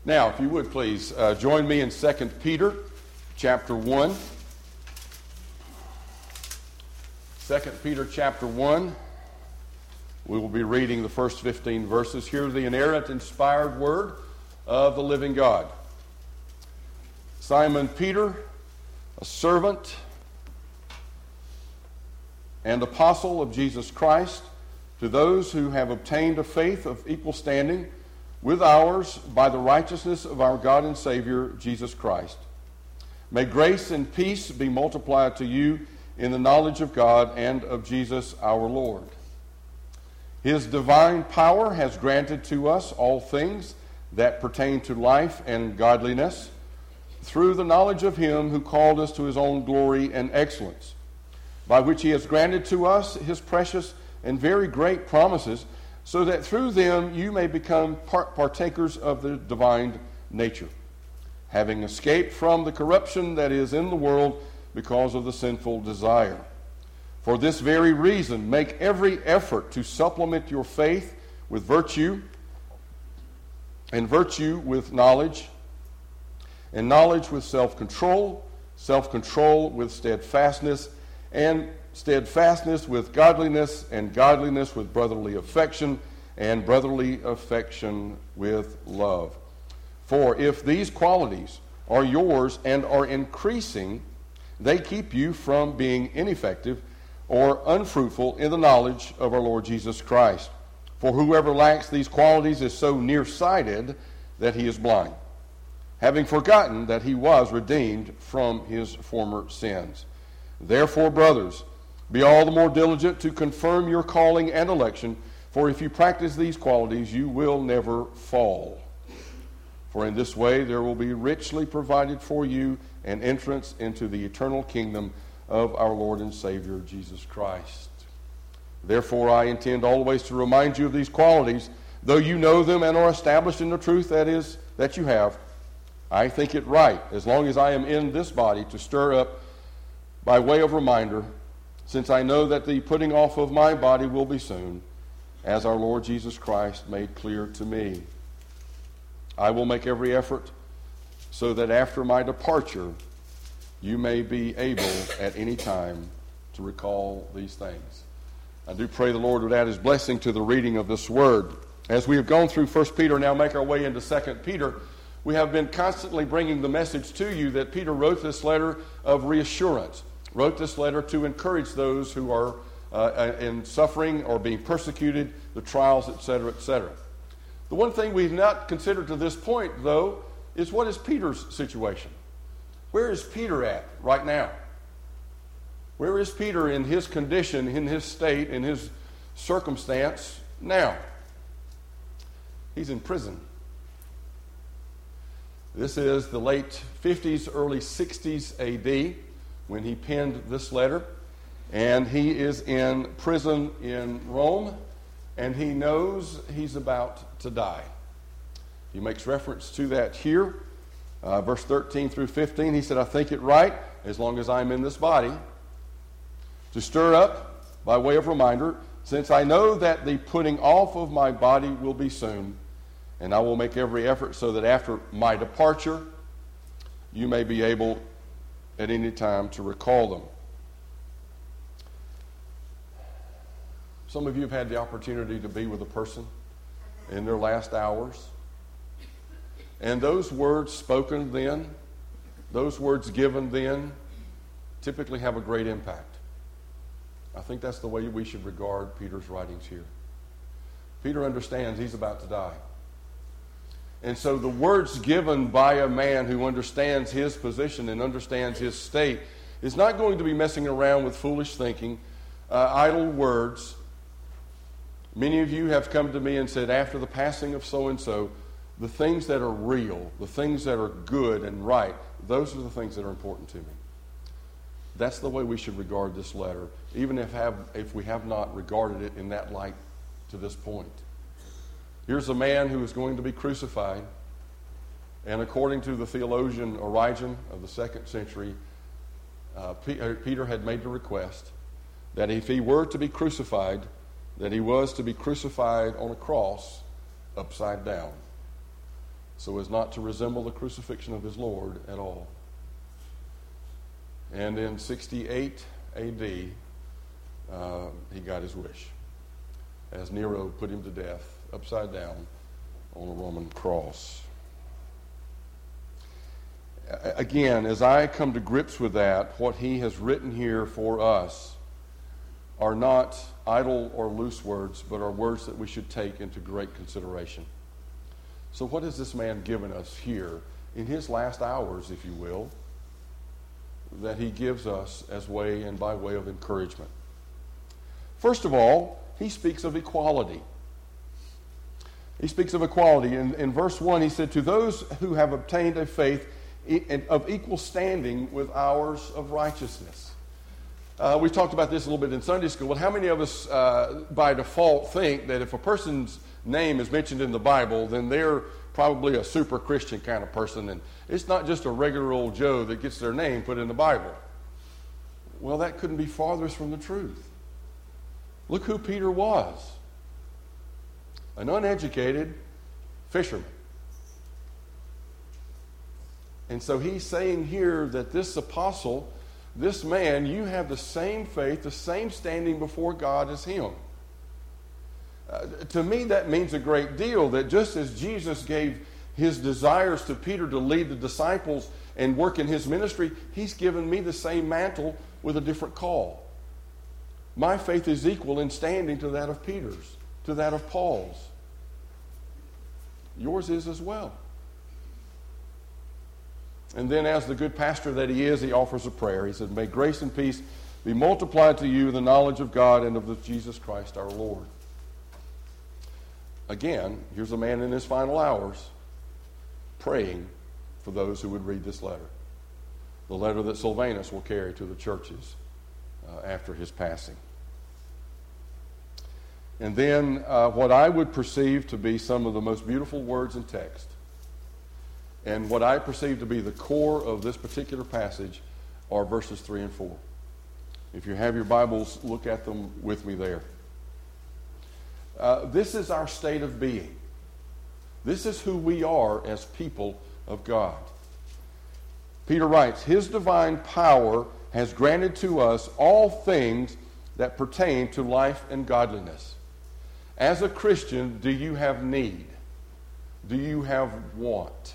Now, if you would please, join me in 2 Peter chapter 1. 2 Peter chapter 1. We will be reading the first 15 verses. Hear the inerrant, inspired word of the living God. Simon Peter, a servant and apostle of Jesus Christ, to those who have obtained a faith of equal standing with ours by the righteousness of our God and Savior, Jesus Christ. May grace and peace be multiplied to you in the knowledge of God and of Jesus our Lord. His divine power has granted to us all things that pertain to life and godliness through the knowledge of him who called us to his own glory and excellence, by which he has granted to us his precious and very great promises, so that through them you may become partakers of the divine nature, having escaped from the corruption that is in the world because of the sinful desire. For this very reason, make every effort to supplement your faith with virtue, and virtue with knowledge, and knowledge with self-control, self-control with steadfastness, and steadfastness with godliness, and godliness with brotherly affection, and brotherly affection with love. For if these qualities are yours and are increasing, they keep you from being ineffective or unfruitful in the knowledge of our Lord Jesus Christ. For whoever lacks these qualities is so nearsighted that he is blind, having forgotten that he was redeemed from his former sins. Therefore, brothers, be all the more diligent to confirm your calling and election, for if you practice these qualities, you will never fall. For in this way there will be richly provided for you an entrance into the eternal kingdom of our Lord and Savior, Jesus Christ. Therefore, I intend always to remind you of these qualities, though you know them and are established in the truth that you have. I think it right, as long as I am in this body, to stir up by way of reminder, since I know that the putting off of my body will be soon, as our Lord Jesus Christ made clear to me. I will make every effort so that after my departure, you may be able at any time to recall these things. I do pray the Lord would add his blessing to the reading of this word. As we have gone through 1 Peter, now make our way into 2 Peter, we have been constantly bringing the message to you that Peter wrote this letter of reassurance, wrote this letter to encourage those who are in suffering or being persecuted, the trials, etc., etc. The one thing we've not considered to this point, though, is what is Peter's situation? Where is Peter at right now? Where is Peter in his condition, in his state, in his circumstance now? He's in prison. This is the late 50s, early 60s AD when he penned this letter. And he is in prison in Rome, and he knows he's about to die. He makes reference to that here. Verse 13 through 15, he said, I think it right, as long as I'm in this body, to stir up by way of reminder, since I know that the putting off of my body will be soon, and I will make every effort so that after my departure, you may be able at any time to recall them. Some of you have had the opportunity to be with a person in their last hours. And those words spoken then, those words given then, typically have a great impact. I think that's the way we should regard Peter's writings here. Peter understands he's about to die. And so the words given by a man who understands his position and understands his state is not going to be messing around with foolish thinking, idle words. Many of you have come to me and said, after the passing of so-and-so, the things that are real, the things that are good and right, those are the things that are important to me. That's the way we should regard this letter, even if we have not regarded it in that light to this point. Here's a man who is going to be crucified, and according to the theologian Origen of the 2nd century, Peter had made the request that if he were to be crucified, that he was to be crucified on a cross upside down. so as not to resemble the crucifixion of his Lord at all. And in 68 A.D., he got his wish, as Nero put him to death upside down on a Roman cross. Again, as I come to grips with that, what he has written here for us are not idle or loose words, but are words that we should take into great consideration. So what has this man given us here in his last hours, if you will, that he gives us as way and by way of encouragement? First of all, he speaks of equality. He speaks of equality. In verse 1, he said, to those who have obtained a faith of equal standing with ours of righteousness. We talked about this a little bit in Sunday school, but how many of us by default think that if a person's name is mentioned in the Bible, then they're probably a super Christian kind of person, and it's not just a regular old Joe that gets their name put in the Bible? Well, that couldn't be farthest from the truth. Look who Peter was. An uneducated fisherman. And so he's saying here that this apostle, this man, you have the same faith, the same standing before God as him. To me, that means a great deal, that just as Jesus gave his desires to Peter to lead the disciples and work in his ministry, he's given me the same mantle with a different call. My faith is equal in standing to that of Peter's, to that of Paul's. Yours is as well. And then, as the good pastor that he is, he offers a prayer. He said, may grace and peace be multiplied to you in the knowledge of God and of the Jesus Christ our Lord. Again, here's a man in his final hours praying for those who would read this letter. The letter that Silvanus will carry to the churches after his passing. And then what I would perceive to be some of the most beautiful words in text, and what I perceive to be the core of this particular passage, are verses 3 and 4. If you have your Bibles, look at them with me there. This is our state of being. This is who we are as people of God. Peter writes, his divine power has granted to us all things that pertain to life and godliness. As a Christian, do you have need? Do you have want?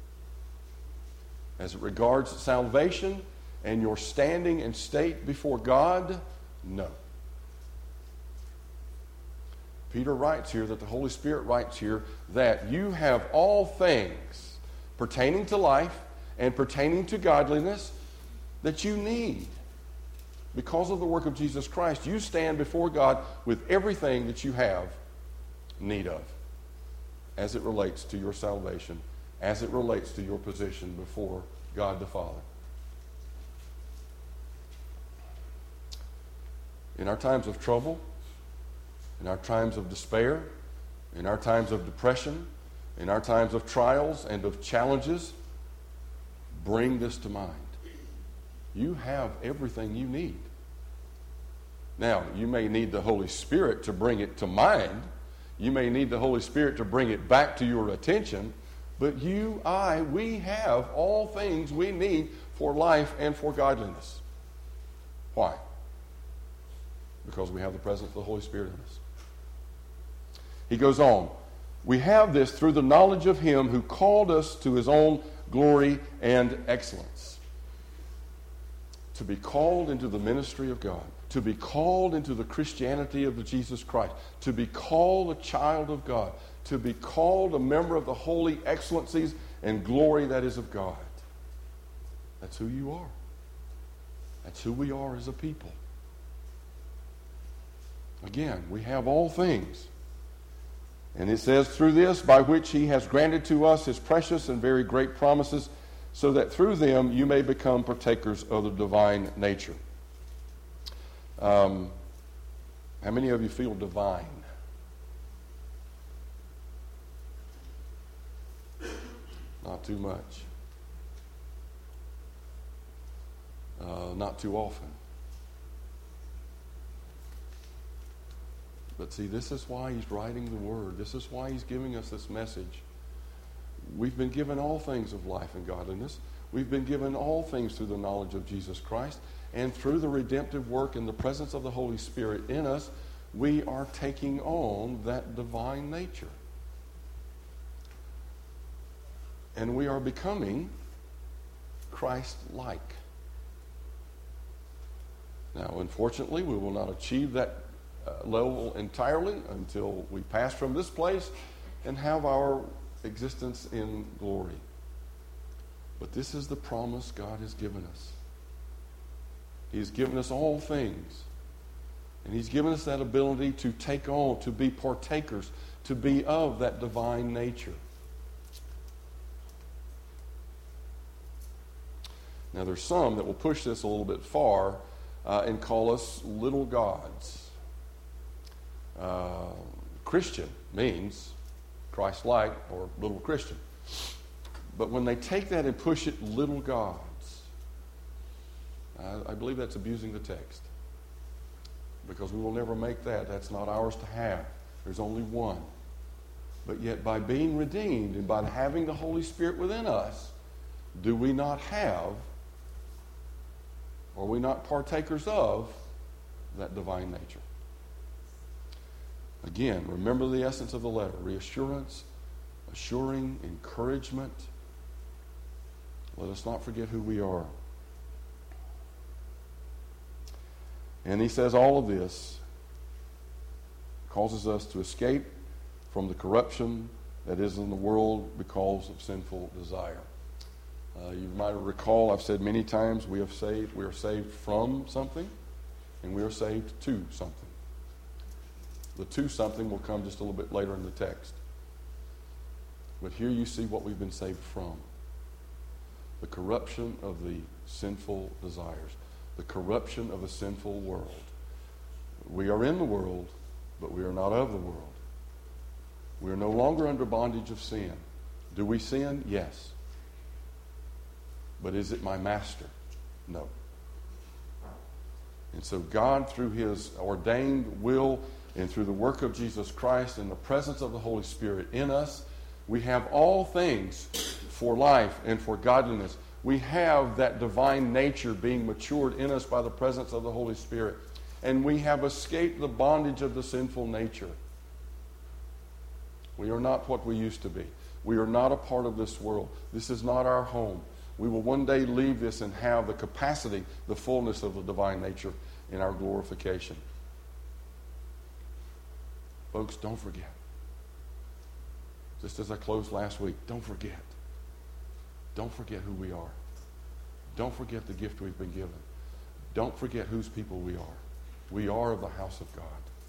As it regards salvation and your standing and state before God, no. Peter writes here that the Holy Spirit writes here that you have all things pertaining to life and pertaining to godliness that you need. Because of the work of Jesus Christ, you stand before God with everything that you have need of as it relates to your salvation, as it relates to your position before God the Father. In our times of trouble, in our times of despair, in our times of depression, in our times of trials and of challenges, bring this to mind. You have everything you need. Now, you may need the Holy Spirit to bring it to mind. You may need the Holy Spirit to bring it back to your attention. But we have all things we need for life and for godliness. Why? Because we have the presence of the Holy Spirit in us. He goes on, we have this through the knowledge of him who called us to his own glory and excellence. To be called into the ministry of God, to be called into the Christianity of the Jesus Christ, to be called a child of God, to be called a member of the holy excellencies and glory that is of God. That's who you are. That's who we are as a people. Again, we have all things. And it says, through this, by which he has granted to us his precious and very great promises, so that through them you may become partakers of the divine nature. How many of you feel divine? Not too much. Not too often. But see, this is why he's writing the word. This is why he's giving us this message. we've been given all things of life and godliness. We've been given all things through the knowledge of Jesus Christ. And through the redemptive work in the presence of the Holy Spirit in us, we are taking on that divine nature. And we are becoming Christ-like. Now, unfortunately, we will not achieve that level entirely until we pass from this place and have our existence in glory. But this is the promise God has given us. He's given us all things. And He's given us that ability to take on, to be partakers, to be of that divine nature. Now, there's some that will push this a little bit far and call us little gods. Christian means Christ-like or little Christian. But when they take that and push it little gods, I believe that's abusing the text. Because we will never make that. That's not ours to have. There's only one. But yet by being redeemed and by having the Holy Spirit within us, do we not have, are we not partakers of that divine nature? Again, remember the essence of the letter. Reassurance, assuring, encouragement. Let us not forget who we are. And he says all of this causes us to escape from the corruption that is in the world because of sinful desire. You might recall, I've said many times, we are saved from something, and we are saved to something. The to something will come just a little bit later in the text. But here you see what we've been saved from. The corruption of the sinful desires. The corruption of a sinful world. We are in the world, but we are not of the world. We are no longer under bondage of sin. Do we sin? Yes. But is it my master? No. And so God, through His ordained will and through the work of Jesus Christ and the presence of the Holy Spirit in us, we have all things for life and for godliness. We have that divine nature being matured in us by the presence of the Holy Spirit. And we have escaped the bondage of the sinful nature. We are not what we used to be. We are not a part of this world. This is not our home. We will one day leave this and have the capacity, the fullness of the divine nature in our glorification. Folks, don't forget. Just as I closed last week, don't forget. Don't forget who we are. Don't forget the gift we've been given. Don't forget whose people we are. We are of the house of God.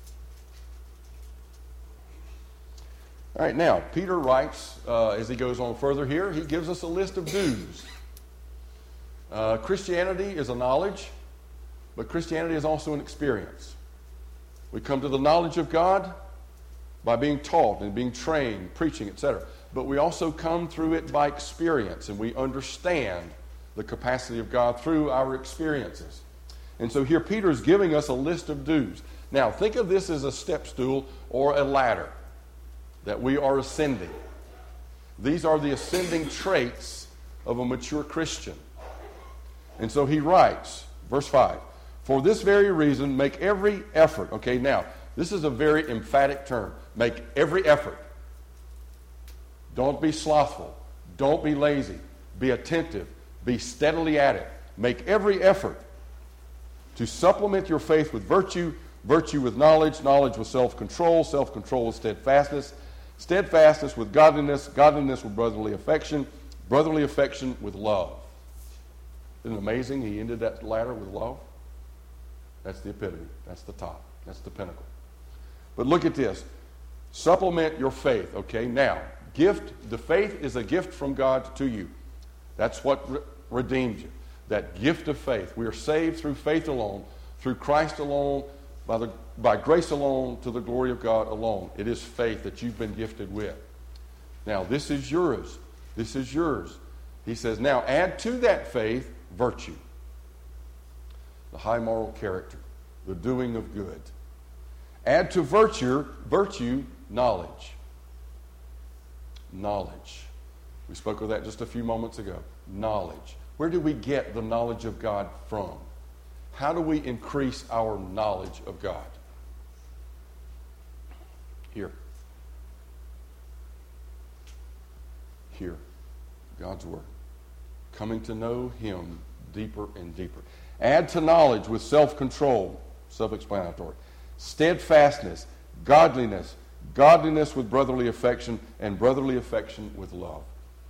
All right, now, Peter writes, as he goes on further here, he gives us a list of do's. Christianity is a knowledge, but Christianity is also an experience. We come to the knowledge of God by being taught and being trained, preaching, etc. But we also come through it by experience, and we understand the capacity of God through our experiences. And so here Peter is giving us a list of do's. Now, think of this as a step stool or a ladder that we are ascending. These are the ascending traits of a mature Christian. And so he writes, verse 5, for this very reason, make every effort. Okay, now, this is a very emphatic term. Make every effort. Don't be slothful. Don't be lazy. Be attentive. Be steadily at it. Make every effort to supplement your faith with virtue, virtue with knowledge, knowledge with self-control, self-control with steadfastness, steadfastness with godliness, godliness with brotherly affection with love. Isn't it amazing he ended that ladder with love? That's the epitome. That's the top. That's the pinnacle. But look at this. Supplement your faith. Okay, now, the faith is a gift from God to you. That's what redeemed you. That gift of faith. We are saved through faith alone, through Christ alone, by grace alone, to the glory of God alone. It is faith that you've been gifted with. Now, this is yours. This is yours. He says, now add to that faith virtue. The high moral character. The doing of good. Add to virtue, knowledge. Knowledge. We spoke of that just a few moments ago. Knowledge. Where do we get the knowledge of God from? How do we increase our knowledge of God? Here. Here. God's Word. Coming to know Him deeper and deeper. Add to knowledge with self-control. Self-explanatory. Steadfastness. Godliness. Godliness with brotherly affection. And brotherly affection with love.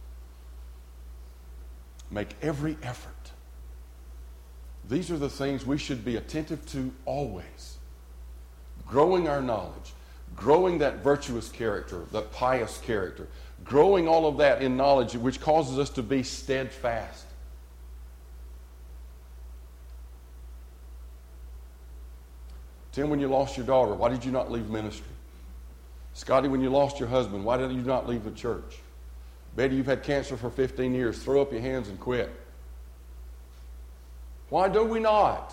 Make every effort. These are the things we should be attentive to always. Growing our knowledge. Growing that virtuous character, that pious character. Growing all of that in knowledge, which causes us to be steadfast. Tim, when you lost your daughter, why did you not leave ministry? Scotty, when you lost your husband, why did you not leave the church? Betty, you've had cancer for 15 years. Throw up your hands and quit. Why do we not?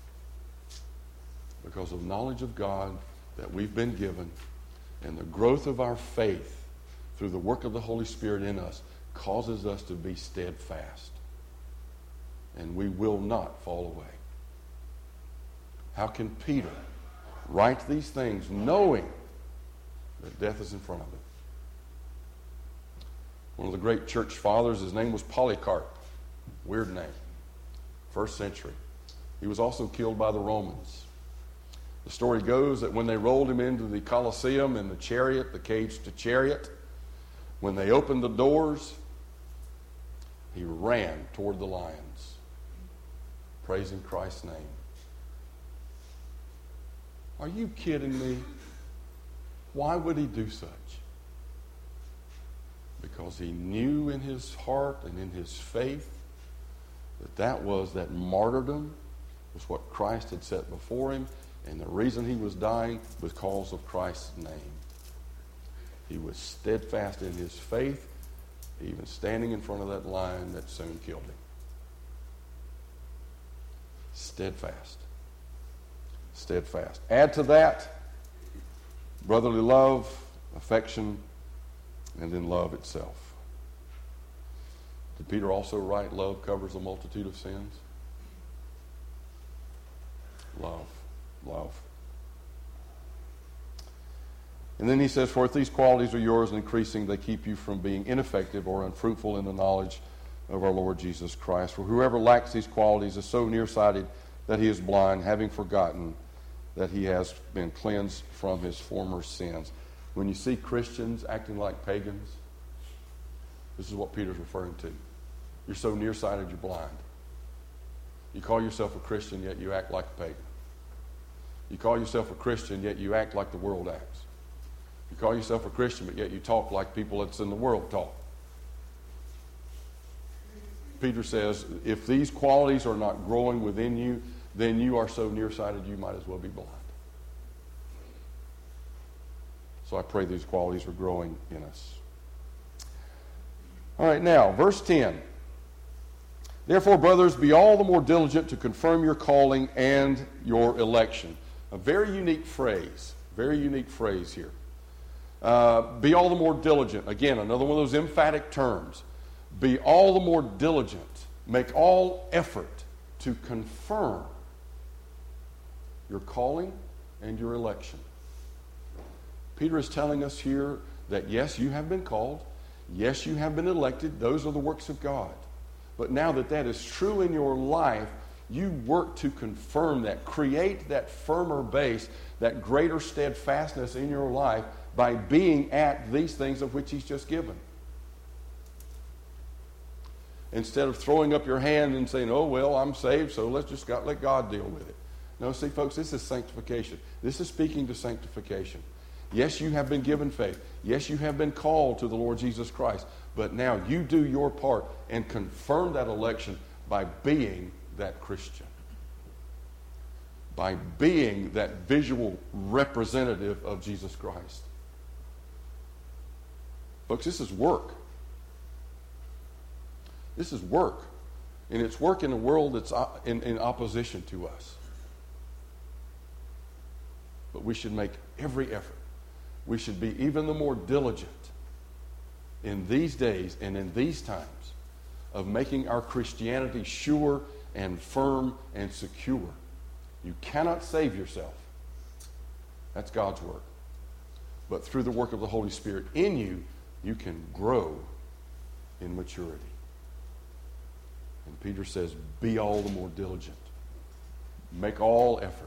Because of knowledge of God that we've been given and the growth of our faith through the work of the Holy Spirit in us causes us to be steadfast. And we will not fall away. How can Peter write these things knowing that death is in front of him? One of the great church fathers, his name was Polycarp. Weird name. 1st century. He was also killed by the Romans. The story goes that when they rolled him into the Colosseum in the chariot, the caged chariot, when they opened the doors, he ran toward the lions, praising Christ's name. Are you kidding me? Why would he do such? Because he knew in his heart and in his faith that martyrdom was what Christ had set before him, and the reason he was dying was because of Christ's name. He was steadfast in his faith, even standing in front of that lion that soon killed him. Steadfast. Steadfast. Add to that brotherly love, affection, and then love itself. Did Peter also write, love covers a multitude of sins? Love. Love. And then he says, for if these qualities are yours and increasing, they keep you from being ineffective or unfruitful in the knowledge of our Lord Jesus Christ. For whoever lacks these qualities is so nearsighted that he is blind, having forgotten that he has been cleansed from his former sins. When you see Christians acting like pagans, this is what Peter's referring to. You're so nearsighted, you're blind. You call yourself a Christian, yet you act like a pagan. You call yourself a Christian, yet you act like the world acts. You call yourself a Christian, but yet you talk like people that's in the world talk. Peter says, if these qualities are not growing within you, then you are so nearsighted you might as well be blind. So I pray these qualities are growing in us. All right, now, verse 10. Therefore, brothers, be all the more diligent to confirm your calling and your election. A very unique phrase here. Be all the more diligent. Again, another one of those emphatic terms. Be all the more diligent. Make all effort to confirm your calling and your election. Peter is telling us here that yes, you have been called. Yes, you have been elected. Those are the works of God. But now that that is true in your life, you work to confirm that, create that firmer base, that greater steadfastness in your life by being at these things of which he's just given. Instead of throwing up your hand and saying, oh, well, I'm saved, so let's just let God deal with it. No, see, folks, this is sanctification. This is speaking to sanctification. Yes, you have been given faith. Yes, you have been called to the Lord Jesus Christ. But now you do your part and confirm that election by being that Christian. By being that visual representative of Jesus Christ. Folks, this is work. This is work. And it's work in a world that's in opposition to us. But we should make every effort. We should be even the more diligent in these days and in these times of making our Christianity sure and firm and secure. You cannot save yourself. That's God's work. But through the work of the Holy Spirit in you, you can grow in maturity. And Peter says, be all the more diligent. Make all effort.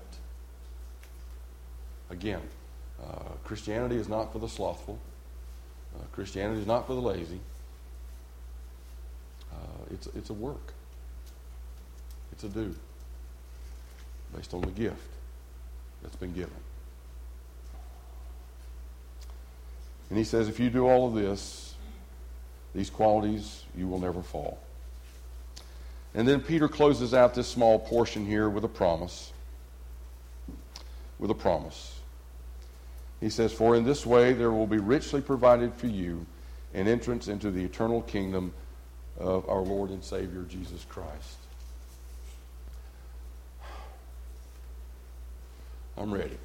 Again, Christianity is not for the slothful. Christianity is not for the lazy. It's a work. It's a do based on the gift that's been given. And he says, if you do all of this, these qualities, you will never fall. And then Peter closes out this small portion here with a promise. With a promise. He says, for in this way there will be richly provided for you an entrance into the eternal kingdom of our Lord and Savior, Jesus Christ. I'm ready.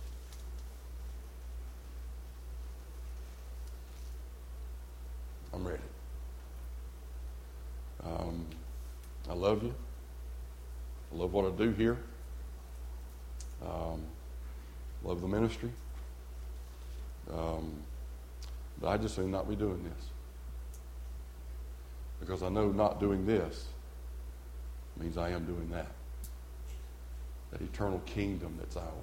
I'm ready. I love you. I love what I do here. Love the ministry. But I just may not be doing this. Because I know not doing this means I am doing that. That eternal kingdom that's ours.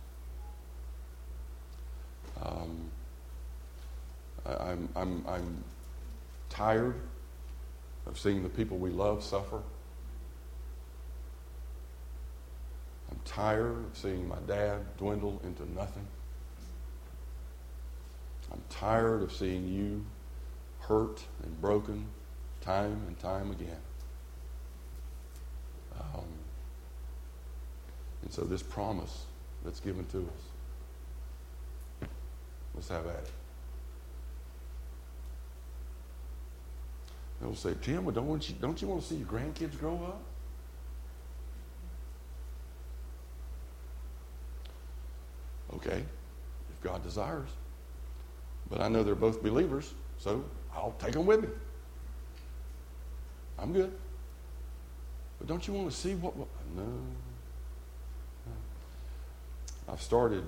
I'm tired of seeing the people we love suffer. I'm tired of seeing my dad dwindle into nothing. I'm tired of seeing you hurt and broken time and time again. And so this promise that's given to us, let's have at it. They'll say, Tim, well, don't you want to see your grandkids grow up? Okay, if God desires. But I know they're both believers, so I'll take them with me. I'm good. But don't you want to see what no. I've started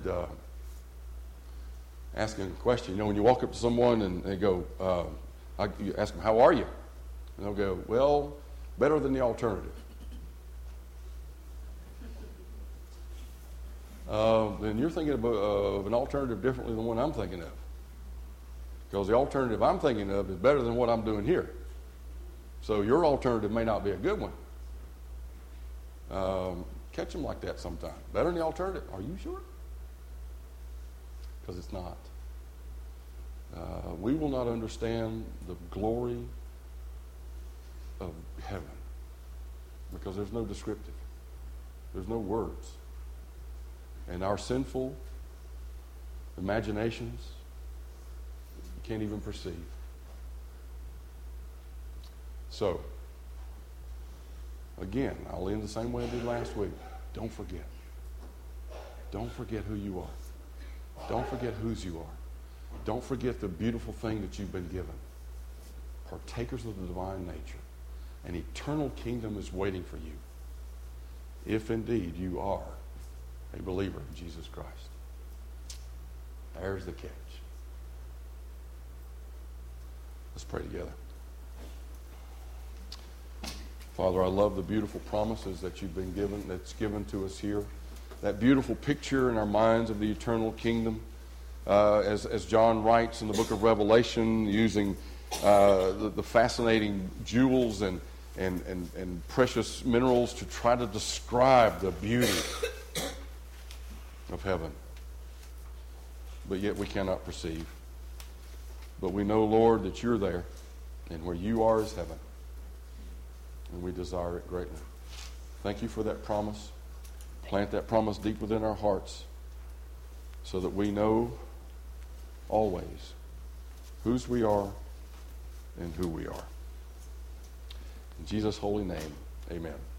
asking a question. You know, when you walk up to someone and they go, you ask them, how are you? And they'll go, well, better than the alternative. Then you're thinking of an alternative differently than what I'm thinking of. Because the alternative I'm thinking of is better than what I'm doing here. So your alternative may not be a good one. Catch them like that sometime. Better than the alternative. Are you sure? Because it's not. We will not understand the glory of heaven because there's no descriptive. There's no words. And our sinful imaginations can't even perceive. So, again, I'll end the same way I did last week. Don't forget. Don't forget who you are. Don't forget whose you are. Don't forget the beautiful thing that you've been given. Partakers of the divine nature. An eternal kingdom is waiting for you. If indeed you are a believer in Jesus Christ. There's the catch. Let's pray together. Father, I love the beautiful promises that you've been given, that's given to us here. That beautiful picture in our minds of the eternal kingdom. As John writes in the book of Revelation, using the fascinating jewels and precious minerals to try to describe the beauty of heaven. But yet we cannot perceive. But we know, Lord, that you're there, and where you are is heaven. And we desire it greatly. Thank you for that promise. Plant that promise deep within our hearts so that we know always whose we are and who we are. In Jesus' holy name, amen.